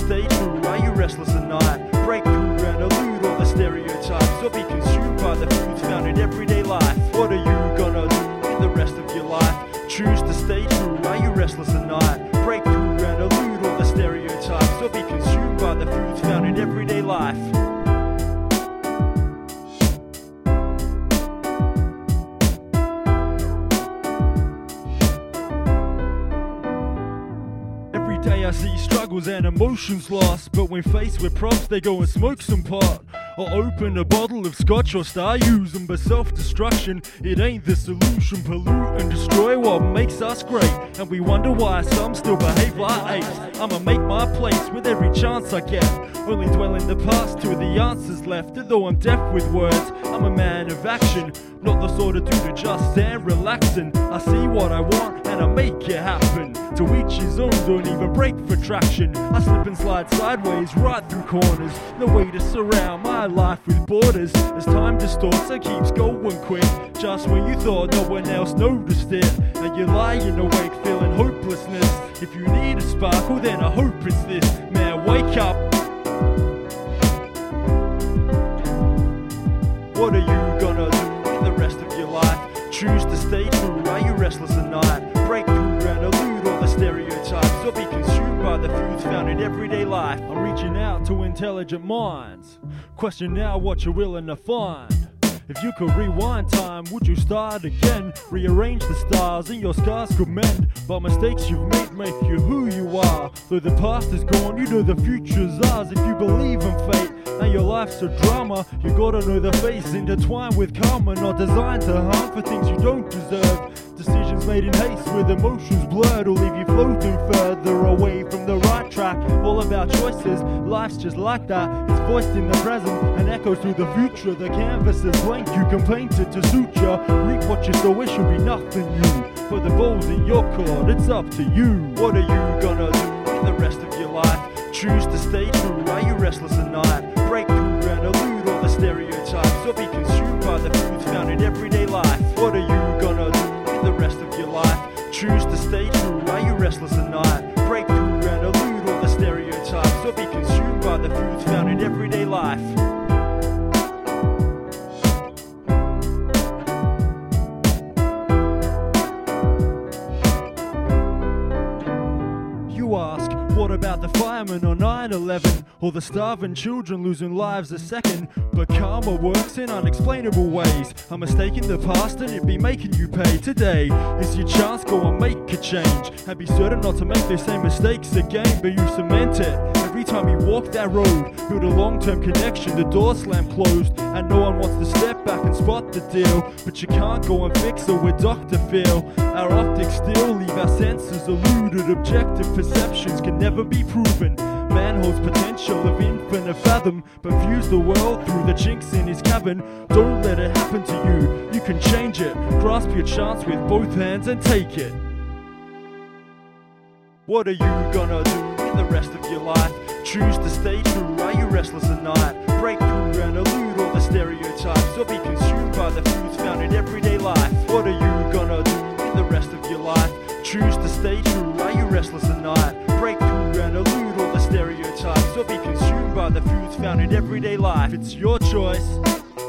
stay true? Are you restless at night? Break through and elude all the stereotypes, or be consumed by the foods found in everyday life. What are you gonna do with the rest of your life? Choose to stay true. Are you restless at night? Break through and elude all the stereotypes, or be consumed by the foods found in everyday life. Every day I see struggles and emotions lost, but when faced with props they go and smoke some pot, or open a bottle of scotch or start using. But self-destruction, it ain't the solution. Pollute and destroy what makes us great, and we wonder why some still behave like apes. I'ma make my place with every chance I get, only dwell in the past till the answers left. And though I'm deaf with words, I'm a man of action, not the sort of dude to just stand relaxing. I see what I want and I make it happen. To each his own, don't even break for traction. I slip and slide sideways right through corners, no way to surround my life with borders. As time distorts and keeps going quick, just when you thought no one else noticed it, and you're lying awake feeling hopelessness. If you need a sparkle, then I hope it's this. Man, wake up. What are you gonna do with the rest of your life? Choose to stay true. Are you restless at night? Break through and elude all the stereotypes, or be consumed by the foods found in everyday life. I'm reaching out to intelligent minds. Question now what you're willing to find. If you could rewind time, would you start again? Rearrange the stars and your scars could mend, but mistakes you've made make you who you are. Though the past is gone, you know the future's ours. If you believe in fate and your life's a drama, you gotta know the fate's intertwined with karma, not designed to harm for things you don't deserve. Decisions made in haste with emotions blurred will leave you floating further away from the right track. All about choices, life's just like that. It's voiced in the present and echoes through the future. The canvas is blank, you can paint it to suit ya. Reap what you sow, it should be nothing new. For the ball's in your court, it's up to you. What are you gonna do with the rest of your life? Choose to stay true. Are you restless at night? Break through and elude all the stereotypes, or be consumed by the foods found in everyday life. What are you gonna do with the rest of your life? Choose to stay true. Are you restless at night? Break through and elude all the stereotypes, or be consumed by the foods found in everyday life. You ask, what about the firemen on 9/11? Or the starving children losing lives a second? But karma works in unexplainable ways. A mistake in the past and it be making you pay. Today is your chance, go and make a change, and be certain not to make those same mistakes again. But you cement it every time you walk that road. Build a long-term connection, the door slam closed, and no one wants to step back and spot the deal. But you can't go and fix it with Dr. Phil. Our optics still leave our senses eluded. Objective perceptions can never be proven. Man holds potential of infinite fathom, but views the world through the chinks in his cabin. Don't let it happen to you, you can change it. Grasp your chance with both hands and take it. What are you gonna do with the rest of your life? Choose to stay true. Are you restless at night? Break through and elude all the stereotypes, or be consumed by the foods found in everyday life. What are you gonna do with the rest of your life? Choose to stay true. Are you restless at night? Break through and elude all the stereotypes, or be consumed by the foods found in everyday life. It's your choice.